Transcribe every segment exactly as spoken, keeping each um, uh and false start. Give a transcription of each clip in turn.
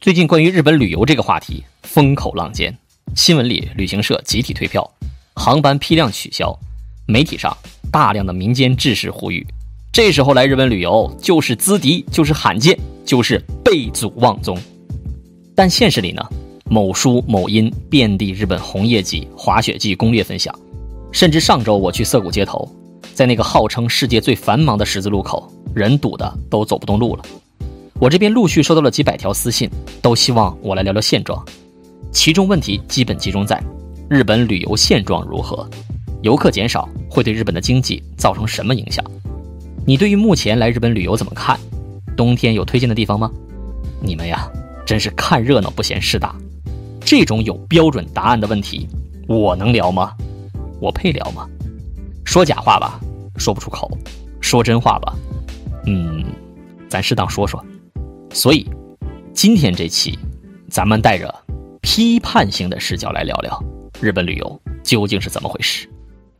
最近关于日本旅游这个话题风口浪尖，新闻里旅行社集体退票，航班批量取消，媒体上大量的民间志士呼吁，这时候来日本旅游就是资敌，就是罕见，就是背祖忘宗。但现实里呢，某书某音遍地日本红叶季、滑雪季攻略分享，甚至上周我去涩谷街头，在那个号称世界最繁忙的十字路口，人堵的都走不动路了。我这边陆续收到了几百条私信，都希望我来聊聊现状。其中问题基本集中在日本旅游现状如何，游客减少会对日本的经济造成什么影响？你对于目前来日本旅游怎么看？冬天有推荐的地方吗？你们呀，真是看热闹不嫌事大。这种有标准答案的问题，我能聊吗？我配聊吗？说假话吧，说不出口；说真话吧，嗯，咱适当说说。所以，今天这期，咱们带着批判性的视角来聊聊日本旅游究竟是怎么回事。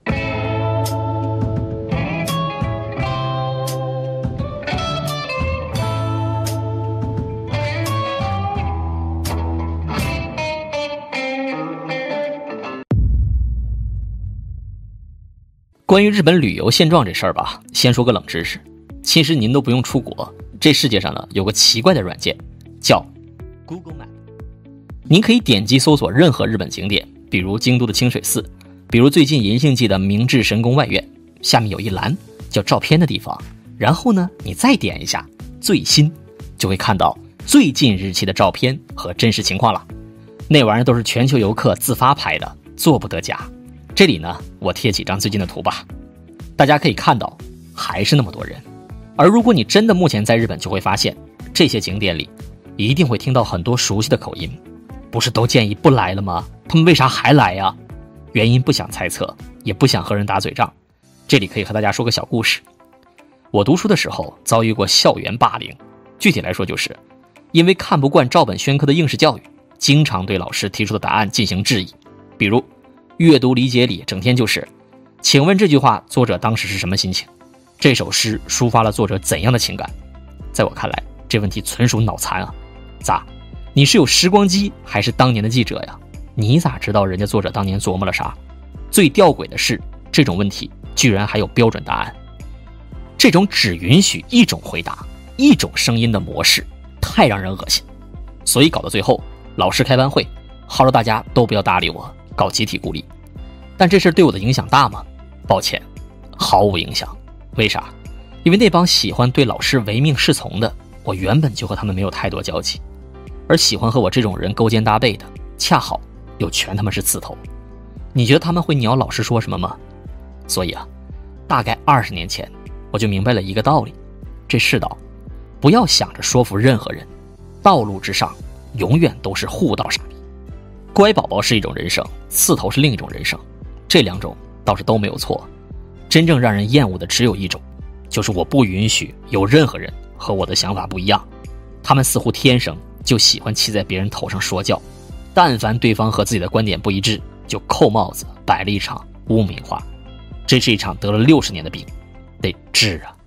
关于日本旅游现状这事儿吧，先说个冷知识，其实您都不用出国，这世界上呢有个奇怪的软件叫 Google Map， 您可以点击搜索任何日本景点，比如京都的清水寺，比如最近银杏季的明治神宫外苑，下面有一栏叫照片的地方，然后呢你再点一下最新，就会看到最近日期的照片和真实情况了。那玩意儿都是全球游客自发拍的，做不得假。这里呢我贴几张最近的图吧，大家可以看到还是那么多人。而如果你真的目前在日本，就会发现这些景点里一定会听到很多熟悉的口音，不是都建议不来了吗？他们为啥还来呀？原因不想猜测，也不想和人打嘴仗。这里可以和大家说个小故事。我读书的时候遭遇过校园霸凌，具体来说就是因为看不惯照本宣科的应试教育，经常对老师提出的答案进行质疑。比如阅读理解里整天就是请问这句话作者当时是什么心情，这首诗抒发了作者怎样的情感。在我看来这问题纯属脑残啊！咋，你是有时光机还是当年的记者呀？你咋知道人家作者当年琢磨了啥？最吊诡的是，这种问题居然还有标准答案。这种只允许一种回答一种声音的模式太让人恶心，所以搞到最后老师开完会号召大家都不要搭理我，搞集体孤立。但这事对我的影响大吗？抱歉，毫无影响。为啥？因为那帮喜欢对老师唯命是从的，我原本就和他们没有太多交集，而喜欢和我这种人勾肩搭背的，恰好又全他们是刺头。你觉得他们会鸟老师说什么吗？所以啊，大概二十年前我就明白了一个道理，这世道不要想着说服任何人，道路之上永远都是护道傻逼。乖宝宝是一种人生，刺头是另一种人生，这两种倒是都没有错。真正让人厌恶的只有一种，就是我不允许有任何人和我的想法不一样。他们似乎天生就喜欢骑在别人头上说教，但凡对方和自己的观点不一致，就扣帽子，摆了一场污名化。这是一场得了六十年的病，得治啊！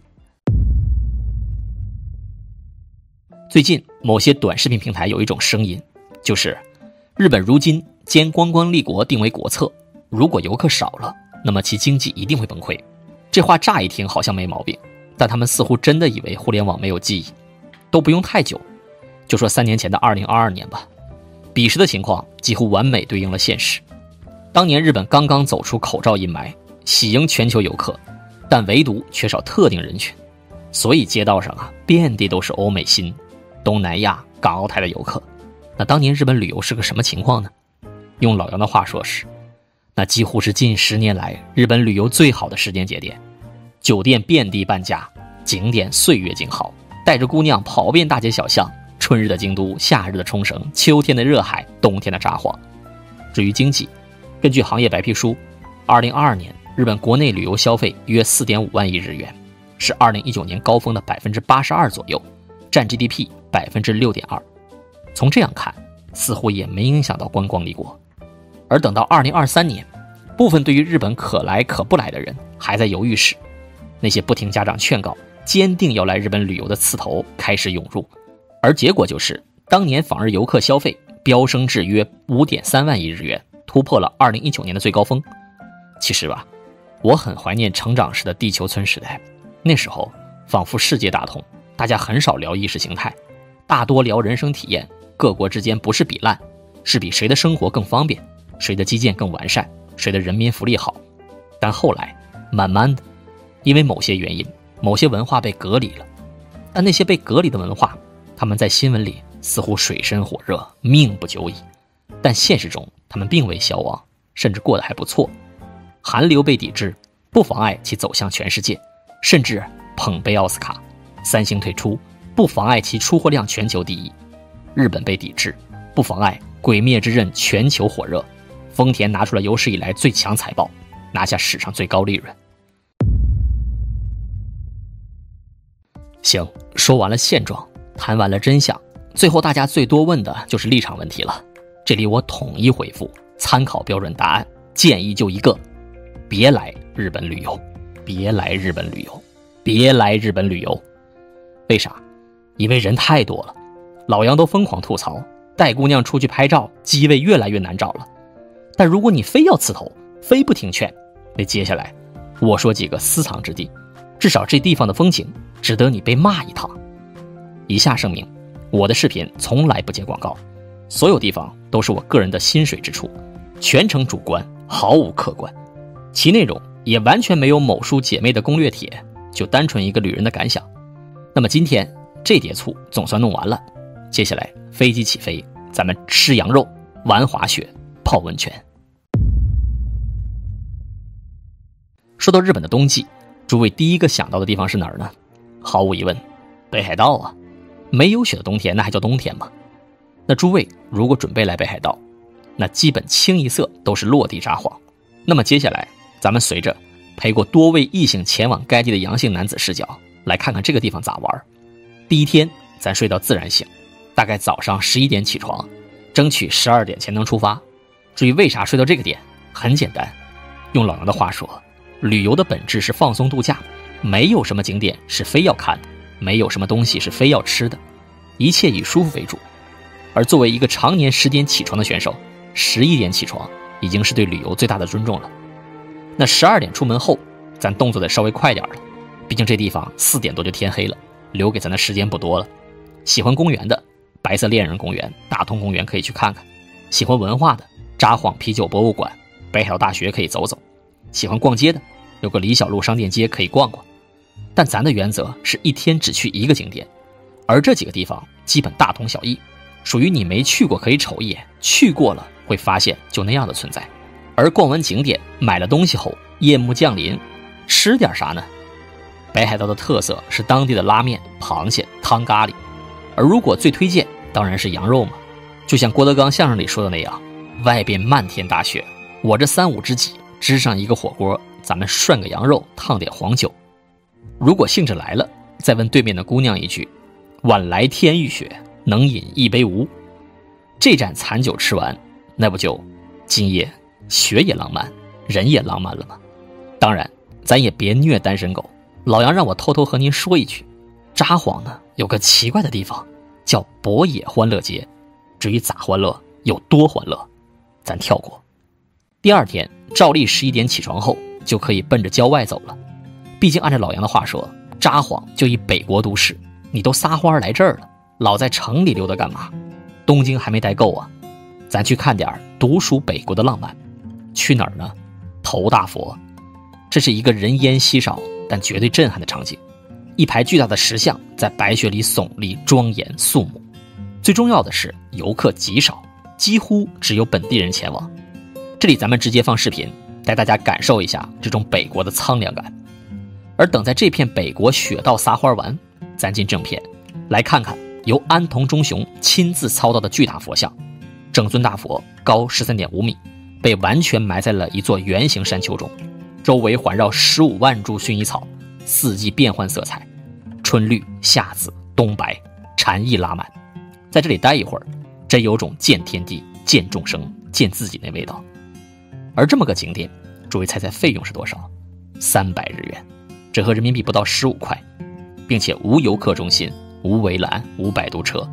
最近某些短视频平台有一种声音，就是日本如今将观光立国定为国策，如果游客少了，那么其经济一定会崩溃。这话乍一听好像没毛病，但他们似乎真的以为互联网没有记忆。都不用太久，就说三年前的二零二二年吧，彼时的情况几乎完美对应了现实。当年日本刚刚走出口罩阴霾，喜迎全球游客，但唯独缺少特定人群，所以街道上啊遍地都是欧美新、东南亚、港澳台的游客。那当年日本旅游是个什么情况呢？用老杨的话说是，那几乎是近十年来日本旅游最好的时间节点，酒店遍地半价，景点岁月静好，带着姑娘跑遍大街小巷，春日的京都，夏日的冲绳，秋天的热海，冬天的札幌。至于经济，根据行业白皮书，二零二二年日本国内旅游消费约 四点五万亿日元，是二零一九年高峰的 百分之八十二 左右，占 G D P 百分之六点二。从这样看，似乎也没影响到观光立国。而等到二零二三年，部分对于日本可来可不来的人还在犹豫时，那些不听家长劝告坚定要来日本旅游的刺头开始涌入，而结果就是当年访日游客消费飙升至约 五点三万亿日元，突破了二零一九年的最高峰。其实吧，我很怀念成长时的地球村时代，那时候仿佛世界大同，大家很少聊意识形态，大多聊人生体验，各国之间不是比烂，是比谁的生活更方便，谁的基建更完善，谁的人民福利好。但后来慢慢的，因为某些原因，某些文化被隔离了，但那些被隔离的文化，他们在新闻里似乎水深火热，命不久矣，但现实中他们并未消亡，甚至过得还不错。韩流被抵制不妨碍其走向全世界，甚至捧杯奥斯卡。三星退出不妨碍其出货量全球第一。日本被抵制不妨碍鬼灭之刃全球火热。丰田拿出了有史以来最强财报，拿下史上最高利润。行，说完了现状，谈完了真相，最后大家最多问的就是立场问题了。这里我统一回复，参考标准答案，建议就一个：别来日本旅游，别来日本旅游，别来日本旅游。为啥？因为人太多了，老杨都疯狂吐槽，带姑娘出去拍照，机位越来越难找了。但如果你非要刺头，非不听劝，那接下来我说几个私藏之地，至少这地方的风情值得你被骂一趟。以下声明，我的视频从来不接广告，所有地方都是我个人的心水之处，全程主观，毫无客观，其内容也完全没有某书姐妹的攻略帖，就单纯一个旅人的感想。那么今天这碟醋总算弄完了，接下来飞机起飞，咱们吃羊肉，玩滑雪，泡温泉。说到日本的冬季，诸位第一个想到的地方是哪儿呢？毫无疑问，北海道啊！没有雪的冬天，那还叫冬天吗？那诸位如果准备来北海道，那基本清一色都是落地札幌。那么接下来，咱们随着陪过多位异性前往该地的阳性男子视角，来看看这个地方咋玩。第一天，咱睡到自然醒，大概早上十一点起床，争取十二点前能出发。至于为啥睡到这个点，很简单，用老杨的话说，旅游的本质是放松度假，没有什么景点是非要看的，没有什么东西是非要吃的，一切以舒服为主。而作为一个常年十点起床的选手，十一点起床已经是对旅游最大的尊重了。那十二点出门后，咱动作得稍微快点了，毕竟这地方四点多就天黑了，留给咱的时间不多了。喜欢公园的，白色恋人公园、大通公园可以去看看；喜欢文化的，札幌啤酒博物馆、北海道大学可以走走；喜欢逛街的，有个李小璐商店街可以逛逛。但咱的原则是一天只去一个景点，而这几个地方基本大同小异，属于你没去过可以瞅一眼，去过了会发现就那样的存在。而逛完景点，买了东西后，夜幕降临，吃点啥呢？北海道的特色是当地的拉面、螃蟹、汤咖喱，而如果最推荐当然是羊肉嘛。就像郭德纲相声里说的那样，外边漫天大雪，我这三五知己支上一个火锅，咱们涮个羊肉，烫点黄酒。如果兴致来了，再问对面的姑娘一句，晚来天欲雪，能饮一杯无？这盏残酒吃完，那不就今夜雪也浪漫，人也浪漫了吗？当然咱也别虐单身狗，老杨让我偷偷和您说一句，札幌呢有个奇怪的地方叫博野欢乐节，至于咋欢乐有多欢乐，咱跳过。第二天照例十一点起床后，就可以奔着郊外走了。毕竟按照老杨的话说，札幌就一北国都市，你都撒欢来这儿了，老在城里溜达干嘛？东京还没待够啊，咱去看点独属北国的浪漫。去哪儿呢？头大佛。这是一个人烟稀少但绝对震撼的场景，一排巨大的石像在白雪里耸立，庄严肃穆。最重要的是游客极少，几乎只有本地人前往。这里咱们直接放视频，带大家感受一下这种北国的苍凉感。而等在这片北国雪道撒花完，咱进正片，来看看由安藤忠雄亲自操刀的巨大佛像。整尊大佛高 十三点五米，被完全埋在了一座圆形山丘中，周围环绕十五万株薰衣草，四季变换色彩，春绿、夏紫、冬白，禅意拉满。在这里待一会儿，真有种见天地、见众生、见自己那味道。而这么个景点，诸位猜猜费用是多少？三百日元，折合人民币不到十五块，并且无游客中心、无围栏、无摆渡车，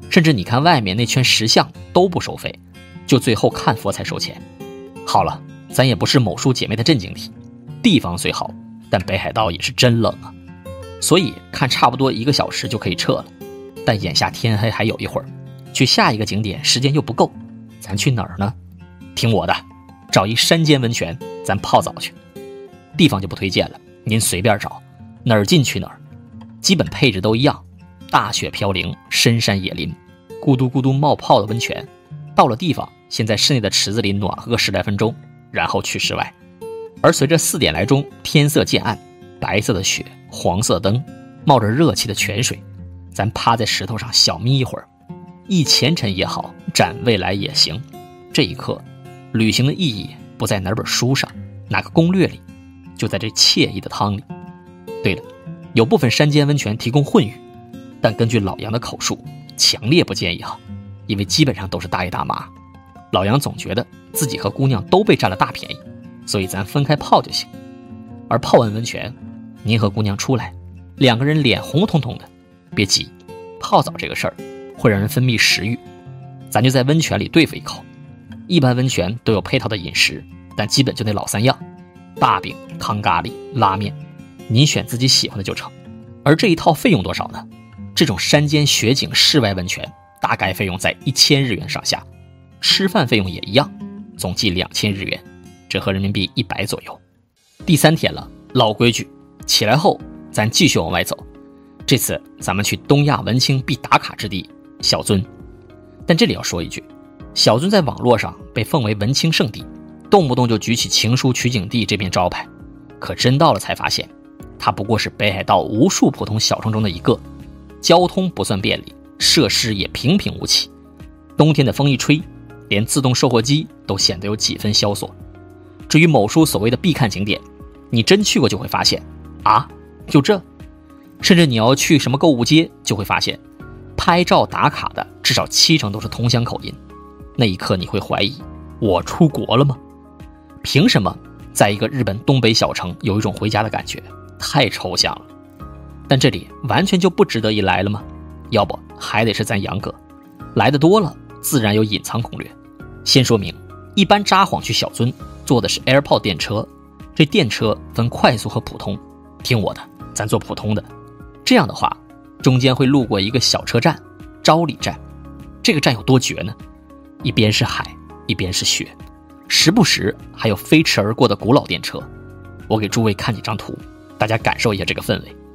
甚至你看外面那圈石像都不收费，就最后看佛才收钱。好了，咱也不是某书姐妹的正经题，地方虽好，但北海道也是真冷啊，所以看差不多一个小时就可以撤了。但眼下天黑还有一会儿，去下一个景点时间又不够，咱去哪儿呢？听我的，找一山间温泉，咱泡澡去。地方就不推荐了，您随便找，哪儿近去哪儿，基本配置都一样，大雪飘零，深山野林，咕嘟咕嘟冒泡的温泉。到了地方，先在室内的池子里暖和个十来分钟，然后去室外。而随着四点来钟，天色渐暗，白色的雪，黄色灯，冒着热气的泉水，咱趴在石头上小眯一会儿，忆前尘也好，展未来也行。这一刻，旅行的意义不在哪本书上，哪个攻略里，就在这惬意的汤里。对了，有部分山间温泉提供混浴，但根据老杨的口述，强烈不建议哈，因为基本上都是大爷大妈。老杨总觉得自己和姑娘都被占了大便宜，所以咱分开泡就行。而泡完温泉，您和姑娘出来，两个人脸红彤彤的，别急，泡澡这个事儿会让人分泌食欲，咱就在温泉里对付一口。一般温泉都有配套的饮食，但基本就那老三样，大饼、汤咖喱、拉面，您选自己喜欢的就成。而这一套费用多少呢？这种山间雪景室外温泉大概费用在一千日元上下，吃饭费用也一样，总计两千日元，折合人民币一百左右。第三天了，老规矩，起来后咱继续往外走。这次咱们去东亚文青必打卡之地小樽。但这里要说一句，小樽在网络上被奉为文青圣地，动不动就举起情书取景地这面招牌，可真到了才发现，它不过是北海道无数普通小城中的一个，交通不算便利，设施也平平无奇，冬天的风一吹，连自动售货机都显得有几分萧索。至于某书所谓的必看景点，你真去过就会发现，啊，就这。甚至你要去什么购物街，就会发现拍照打卡的至少七成都是同乡口音。那一刻你会怀疑，我出国了吗？凭什么在一个日本东北小城有一种回家的感觉？太抽象了。但这里完全就不值得一来了吗？要不还得是咱杨哥，来的多了自然有隐藏攻略。先说明，一般札幌去小樽坐的是 AirPod 电车，这电车分快速和普通，听我的，咱坐普通的。这样的话，中间会路过一个小车站昭里站，这个站有多绝呢？一边是海，一边是雪，时不时还有飞驰而过的古老电车。我给诸位看几张图，大家感受一下这个氛围。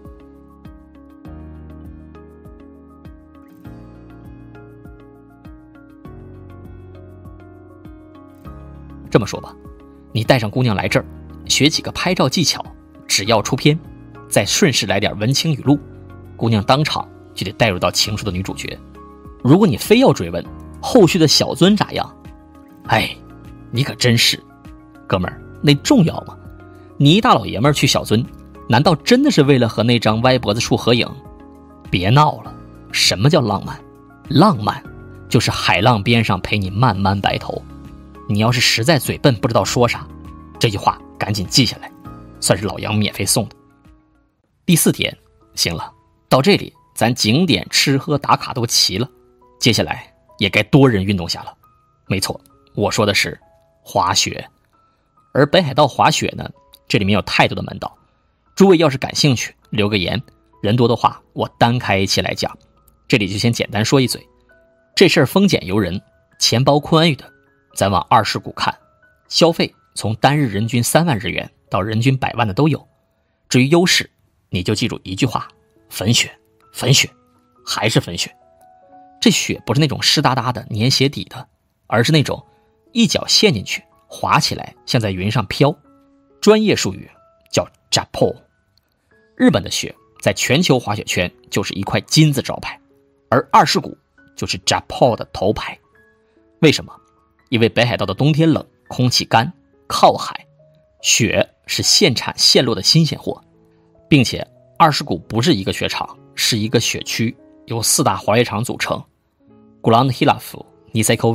这么说吧，你带上姑娘来这儿，学几个拍照技巧，只要出片，再顺势来点文青语录，姑娘当场就得带入到情书的女主角。如果你非要追问后续的小樽咋样，哎，你可真是，哥们儿，那重要吗？你一大老爷们儿去小樽，难道真的是为了和那张歪脖子树合影？别闹了，什么叫浪漫？浪漫就是海浪边上陪你慢慢白头。你要是实在嘴笨不知道说啥，这句话赶紧记下来，算是老杨免费送的。第四天，行了，到这里咱景点吃喝打卡都齐了，接下来也该多人运动下了。没错，我说的是滑雪。而北海道滑雪呢，这里面有太多的门道，诸位要是感兴趣留个言，人多的话我单开一期来讲。这里就先简单说一嘴，这事儿丰俭由人，钱包宽裕的咱往二世谷看，消费从单日人均三万日元到人均百万的都有。至于优势，你就记住一句话，粉雪粉雪还是粉雪。这雪不是那种湿哒哒的粘鞋底的，而是那种一脚陷进去滑起来像在云上飘，专业术语叫 Japo。 日本的雪在全球滑雪圈就是一块金字招牌，而二世谷就是 Japo 的头牌。为什么？因为北海道的冬天冷，空气干，靠海，雪是现产现落的新鲜货，并且二世谷不是一个雪场，是一个雪区，由四大滑雪场组成： Grand Hilaf、Niseko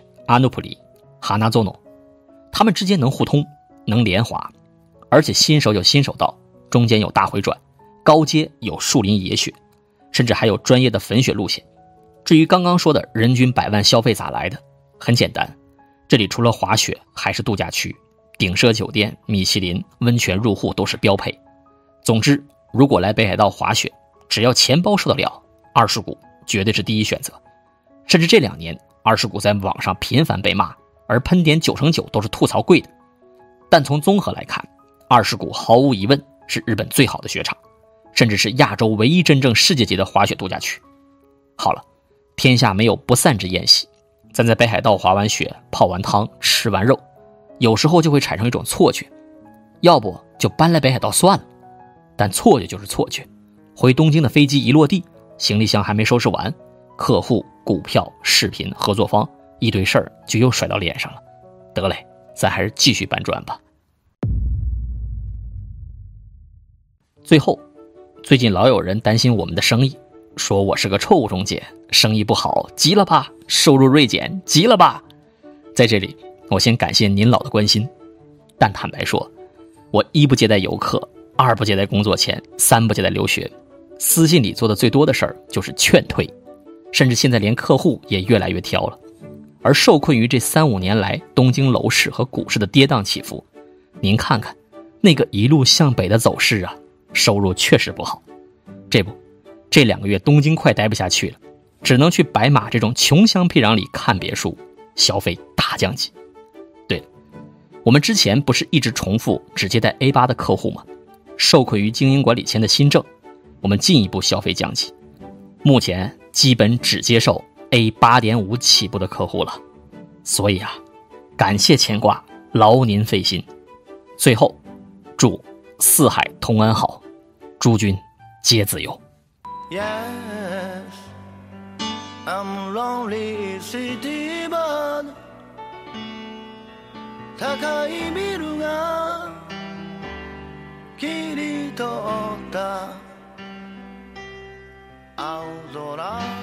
Village、Anupli、Hanazono。 它们之间能互通，能连滑，而且新手有新手道，中间有大回转，高阶有树林野雪，甚至还有专业的粉雪路线。 至于刚刚说的人均百万消费咋来的，很简单，这里除了滑雪还是度假区，顶奢酒店、米其林、温泉入户都是标配。总之，如果来北海道滑雪，只要钱包受得了，二世谷绝对是第一选择。甚至这两年，二世谷在网上频繁被骂，而喷点九成九都是吐槽贵的。但从综合来看，二世谷毫无疑问是日本最好的雪场，甚至是亚洲唯一真正世界级的滑雪度假区。好了，天下没有不散之宴席，咱在北海道滑完雪、泡完汤、吃完肉，有时候就会产生一种错觉，要不就搬来北海道算了。但错觉就是错觉，回东京的飞机一落地，行李箱还没收拾完，客户、股票、视频、合作方一堆事儿就又甩到脸上了。得嘞，咱还是继续搬砖吧。最后，最近老有人担心我们的生意，说我是个臭中介，生意不好，急了吧？收入锐减，急了吧？在这里，我先感谢您老的关心，但坦白说，我一不接待游客，二不接待工作签，三不接待留学，私信里做的最多的事儿就是劝退，甚至现在连客户也越来越挑了。而受困于这三五年来东京楼市和股市的跌宕起伏，您看看那个一路向北的走势啊，收入确实不好。这不，这两个月东京快待不下去了，只能去白马这种穷乡僻壤里看别墅，消费大降级。对了，我们之前不是一直重复只接待 A 八 的客户吗？受困于经营管理签的新政，我们进一步消费降级，目前基本只接受 A 八点五 起步的客户了。所以啊，感谢牵挂，劳您费心。最后，祝四海同安好，诸君皆自由。 Yes, I'm lonely city bird 高いビルが切り取った青空